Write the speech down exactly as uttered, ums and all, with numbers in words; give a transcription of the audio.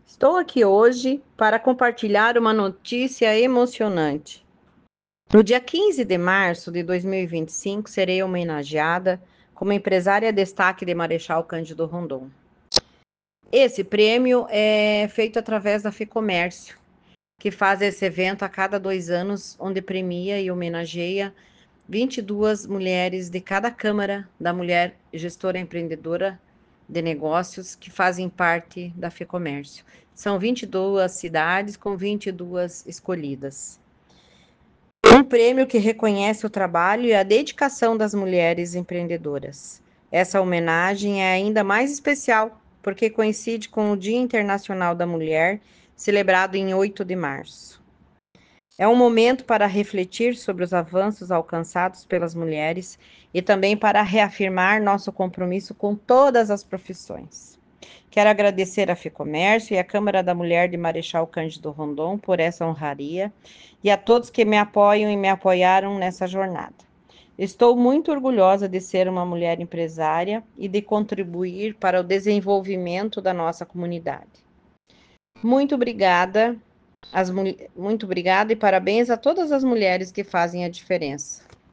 Estou aqui hoje para compartilhar uma notícia emocionante. No dia quinze de março de dois mil e vinte e cinco, serei homenageada como empresária destaque de Marechal Cândido Rondon. Esse prêmio é feito através da FEComércio, que faz esse evento a cada dois anos, onde premia e homenageia vinte e duas mulheres de cada Câmara da Mulher Gestora Empreendedora de Negócios que fazem parte da FEComércio. São vinte e duas cidades com vinte e duas escolhidas. Um prêmio que reconhece o trabalho e a dedicação das mulheres empreendedoras. Essa homenagem é ainda mais especial porque coincide com o Dia Internacional da Mulher, celebrado em oito de março. É um momento para refletir sobre os avanços alcançados pelas mulheres e também para reafirmar nosso compromisso com todas as profissões. Quero agradecer à FEComércio e à Câmara da Mulher de Marechal Cândido Rondon por essa honraria e a todos que me apoiam e me apoiaram nessa jornada. Estou muito orgulhosa de ser uma mulher empresária e de contribuir para o desenvolvimento da nossa comunidade. Muito obrigada. As, muito obrigada e parabéns a todas as mulheres que fazem a diferença.